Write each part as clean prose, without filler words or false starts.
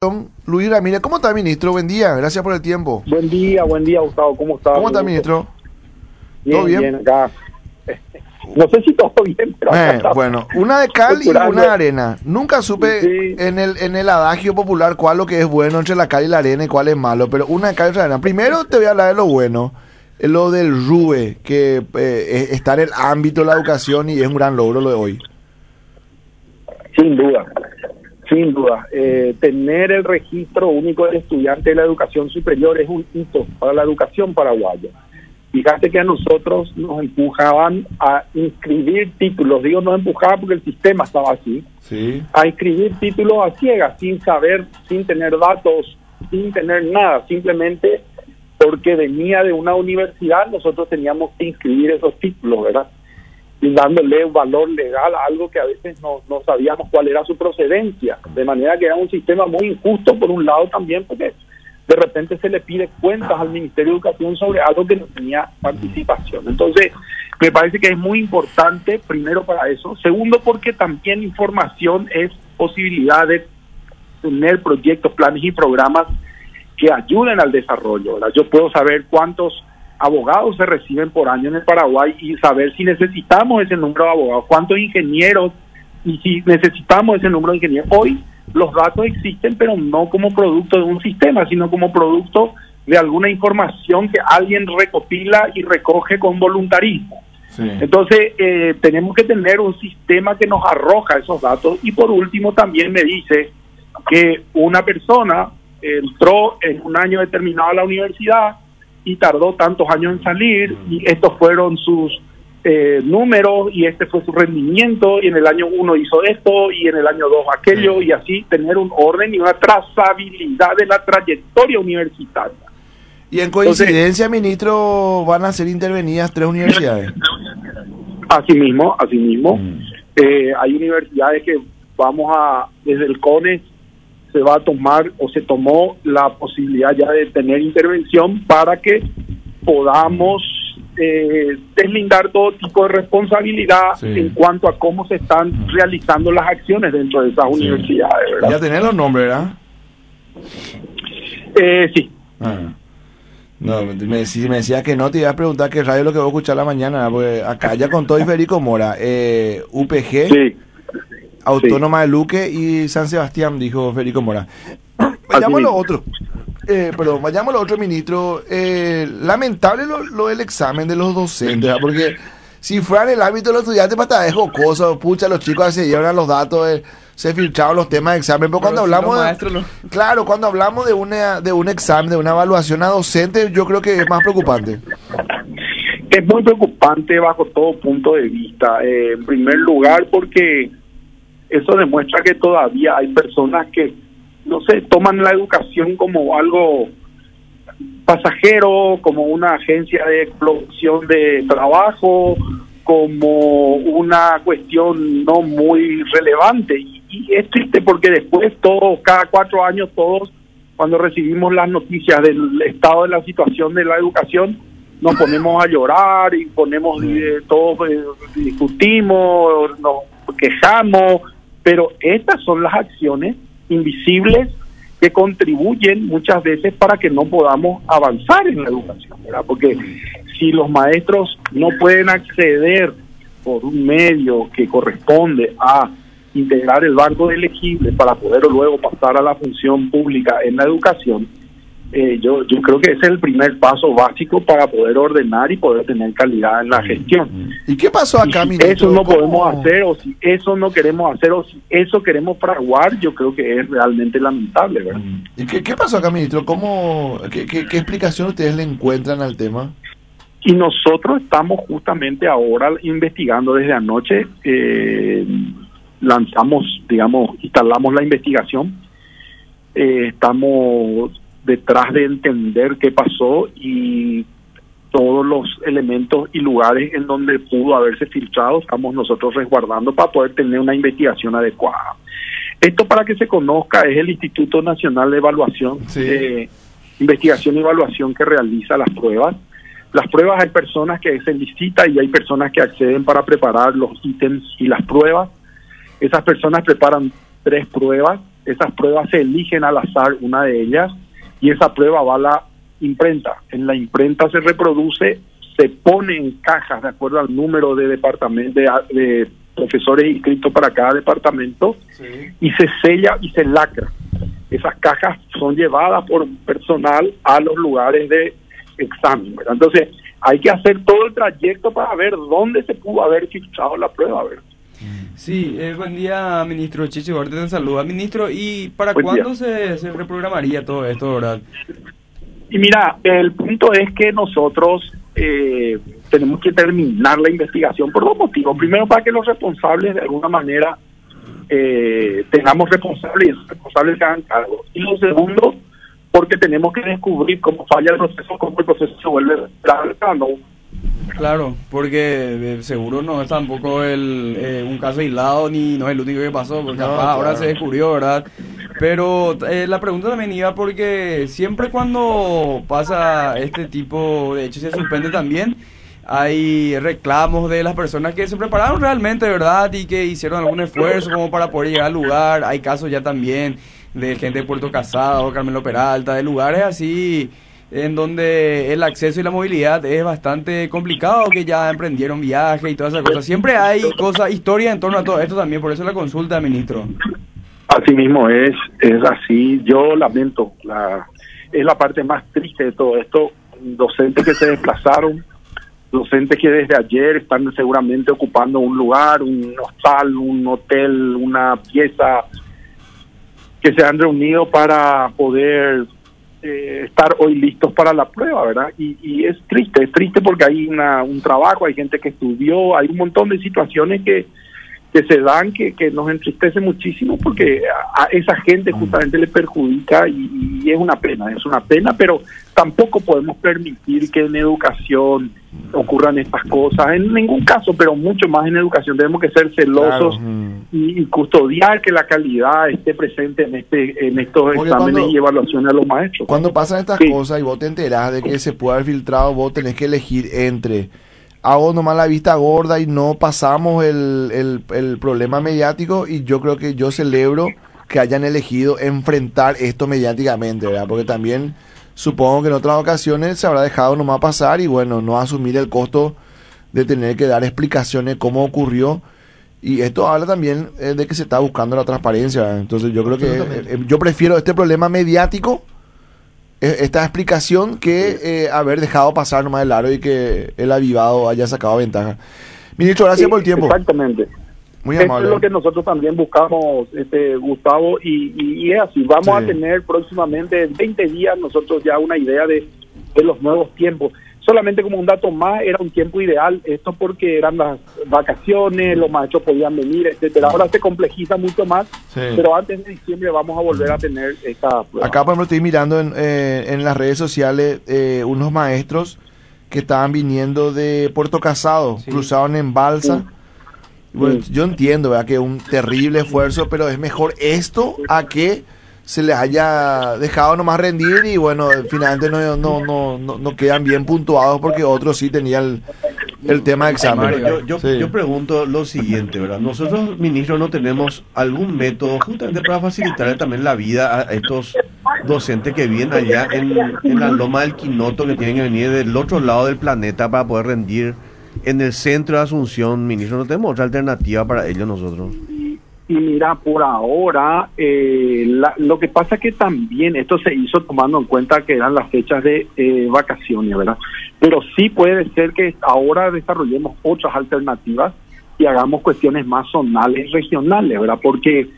Educación, Luis Ramírez. ¿Cómo está, ministro? Buen día, gracias por el tiempo. Buen día, Gustavo. ¿Cómo está? ¿Cómo está, ministro? Bien, ¿Todo bien? bien, acá. No sé si todo bien, pero acá está. Bueno, una de cal y una de arena. Nunca supe Sí. en el adagio popular cuál lo que es bueno entre la cal y la arena y cuál es malo, pero una de cal y otra de arena. Primero te voy a hablar de lo bueno, lo del RUE, que está en el ámbito de la educación y es un gran logro lo de hoy. Sin duda. Tener el registro único del estudiante de la educación superior es un hito para la educación paraguaya. Fíjate que a nosotros nos empujaban a inscribir títulos, digo no empujaban porque el sistema estaba así, Sí. a inscribir títulos a ciegas, sin saber, sin tener datos, sin tener nada, simplemente porque venía de una universidad, nosotros teníamos que inscribir esos títulos, ¿verdad? Y dándole valor legal a algo que a veces no sabíamos cuál era su procedencia, de manera que era un sistema muy injusto por un lado también, porque de repente se le pide cuentas al Ministerio de Educación sobre algo que no tenía participación. Entonces, me parece que es muy importante, primero para eso. Segundo, porque también información es posibilidad de tener proyectos, planes y programas que ayuden al desarrollo, ¿verdad? Yo puedo saber cuántos abogados se reciben por año en el Paraguay y saber si necesitamos ese número de abogados, cuántos ingenieros y si necesitamos ese número de ingenieros. Hoy los datos existen, pero no como producto de un sistema, sino como producto de alguna información que alguien recopila y recoge con voluntarismo. Sí. Entonces, tenemos que tener un sistema que nos arroja esos datos. Y por último, también me dice que una persona entró en un año determinado a la universidad y tardó tantos años en salir, y estos fueron sus números, y este fue su rendimiento, y en el año 1 hizo esto, y en el año 2 aquello, y así tener un orden y una trazabilidad de la trayectoria universitaria. Y en coincidencia, ministro, van a ser intervenidas 3 universidades. Asimismo. Hay universidades que desde el CONES se va a tomar o se tomó la posibilidad ya de tener intervención para que podamos deslindar todo tipo de responsabilidad en cuanto a cómo se están realizando las acciones dentro de esas universidades, ¿verdad? Ya tenés los nombres, ¿verdad? Sí. No, me decía que no, te iba a preguntar qué radio es lo que voy a escuchar la mañana, porque acá ya contó Federico Mora, UPG, Sí. Autónoma de Luque y San Sebastián, dijo Federico Mora. Vayamos a lo otro. Vayamos a lo otro, ministro. Lamentable lo del examen de los docentes, ¿verdad? Porque si fuera en el ámbito de los estudiantes, para es jocoso, pucha, los chicos accedieron a los datos, se filtraron los temas de examen, pero cuando hablamos claro, cuando hablamos de un examen, de una evaluación a docente, yo creo que es más preocupante. Es muy preocupante bajo todo punto de vista. En primer lugar, porque eso demuestra que todavía hay personas que, no sé, toman la educación como algo pasajero, como una agencia de explotación de trabajo, como una cuestión no muy relevante. Y es triste porque después cada 4 años todos, cuando recibimos las noticias del estado de la situación de la educación, nos ponemos a llorar y todos discutimos, nos quejamos, pero estas son las acciones invisibles que contribuyen muchas veces para que no podamos avanzar en la educación, ¿verdad? Porque si los maestros no pueden acceder por un medio que corresponde a integrar el banco de elegibles para poder luego pasar a la función pública en la educación, yo creo que ese es el primer paso básico para poder ordenar y poder tener calidad en la gestión. ¿Y qué pasó acá, si ministro? Eso no podemos hacer, o si eso no queremos hacer, o si eso queremos fraguar, yo creo que es realmente lamentable, ¿verdad? ¿Y qué pasó acá, ministro? ¿Qué explicación ustedes le encuentran al tema? Y nosotros estamos justamente ahora investigando desde anoche, instalamos la investigación, estamos detrás de entender qué pasó y todos los elementos y lugares en donde pudo haberse filtrado, estamos nosotros resguardando para poder tener una investigación adecuada. Esto, para que se conozca, es el Instituto Nacional de Evaluación, Investigación y Evaluación, que realiza las pruebas. Las pruebas, hay personas que se licitan y hay personas que acceden para preparar los ítems y las pruebas. Esas personas preparan 3 pruebas, esas pruebas se eligen al azar, una de ellas, y esa prueba va a la imprenta. En la imprenta se reproduce, se pone en cajas de acuerdo al número de departamentos, de profesores inscritos para cada departamento, sí, y se sella y se lacra. Esas cajas son llevadas por personal a los lugares de examen, ¿verdad? Entonces, hay que hacer todo el trayecto para ver dónde se pudo haber filtrado la prueba, ¿verdad? Sí, buen día, ministro. Chichi Duarte te saluda. Ministro, ¿y para cuándo se reprogramaría todo esto, verdad? Y mira, el punto es que nosotros tenemos que terminar la investigación por dos motivos. Primero, para que los responsables de alguna manera tengamos responsables y los responsables se hagan cargo. Y lo segundo, porque tenemos que descubrir cómo falla el proceso, cómo el proceso se vuelve ¿no? Claro, porque seguro no es tampoco un caso aislado ni no es el único que pasó, porque ahora se descubrió, ¿verdad? Pero la pregunta también iba porque siempre cuando pasa este tipo de hechos se suspende también, hay reclamos de las personas que se prepararon realmente, ¿verdad? Y que hicieron algún esfuerzo como para poder llegar al lugar. Hay casos ya también de gente de Puerto Casado, Carmelo Peralta, de lugares así en donde el acceso y la movilidad es bastante complicado, que ya emprendieron viajes y todas esas cosas. Siempre hay historia en torno a todo esto también, por eso la consulta, ministro. Así mismo es así. Yo lamento, es la parte más triste de todo esto. Docentes que se desplazaron, docentes que desde ayer están seguramente ocupando un lugar, un hostal, un hotel, una pieza, que se han reunido para poder estar hoy listos para la prueba, ¿verdad? Y es triste porque hay un trabajo, hay gente que estudió, hay un montón de situaciones que se dan que nos entristece muchísimo porque a esa gente justamente le perjudica y es una pena, pero tampoco podemos permitir que en educación ocurran estas cosas, en ningún caso, pero mucho más en educación. Tenemos que ser celosos, claro, y custodiar que la calidad esté presente en estos porque exámenes y evaluaciones a los maestros. Cuando pasan estas cosas y vos te enterás de que se puede haber filtrado, vos tenés que elegir entre hago nomás la vista gorda y no pasamos el problema mediático, y yo creo que yo celebro que hayan elegido enfrentar esto mediáticamente, ¿verdad? Porque también supongo que en otras ocasiones se habrá dejado nomás pasar y bueno, no asumir el costo de tener que dar explicaciones cómo ocurrió, y esto habla también de que se está buscando la transparencia, ¿verdad? Entonces yo creo que yo prefiero este problema mediático, esta explicación, que haber dejado pasar nomás el aro y que el avivado haya sacado ventaja. Ministro, gracias por el tiempo. Exactamente. Muy amable. Eso es lo que nosotros también buscamos, Gustavo, y es así. Vamos a tener próximamente, en 20 días, nosotros ya una idea de los nuevos tiempos. Solamente como un dato más, era un tiempo ideal, esto porque eran las vacaciones, los maestros podían venir, etcétera. Ahora se complejiza mucho más, pero antes de diciembre vamos a volver a tener esta prueba. Acá, por ejemplo, estoy mirando en las redes sociales unos maestros que estaban viniendo de Puerto Casado, cruzaron en balsa. Bueno, yo entiendo, ¿verdad?, que es un terrible esfuerzo, pero es mejor esto a que se les haya dejado nomás rendir y bueno, finalmente no quedan bien puntuados porque otros sí tenían el tema de examen. Yo pregunto lo siguiente, ¿verdad? Nosotros, ministros, no tenemos algún método justamente para facilitar también la vida a estos docentes que viven allá en la loma del Quinoto, que tienen que venir del otro lado del planeta para poder rendir en el centro de Asunción. Ministro, no tenemos otra alternativa para ellos nosotros. Y mira, por ahora, lo que pasa es que también esto se hizo tomando en cuenta que eran las fechas de vacaciones, ¿verdad? Pero sí puede ser que ahora desarrollemos otras alternativas y hagamos cuestiones más zonales, regionales, ¿verdad? Porque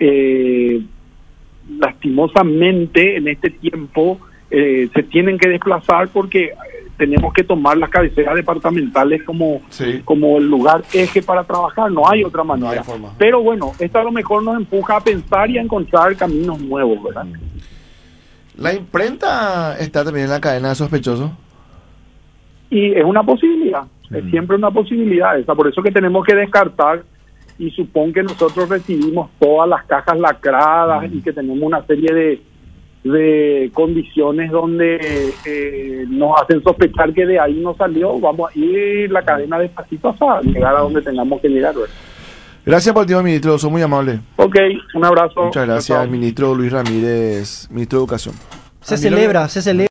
lastimosamente en este tiempo se tienen que desplazar porque tenemos que tomar las cabeceras departamentales como el lugar eje para trabajar, no hay otra manera. No hay forma. Pero bueno, esto a lo mejor nos empuja a pensar y a encontrar caminos nuevos, ¿verdad? ¿La imprenta está también en la cadena de sospechosos? Y es una posibilidad, es siempre una posibilidad esa, por eso que tenemos que descartar, y supongo que nosotros recibimos todas las cajas lacradas y que tenemos una serie de condiciones donde nos hacen sospechar que de ahí no salió. Vamos a ir la cadena despacito hasta llegar a donde tengamos que llegar, ¿verdad? Gracias por el tiempo, ministro, son muy amables. Ok, un abrazo. Muchas gracias, al ministro Luis Ramírez, ministro de Educación. Se celebra.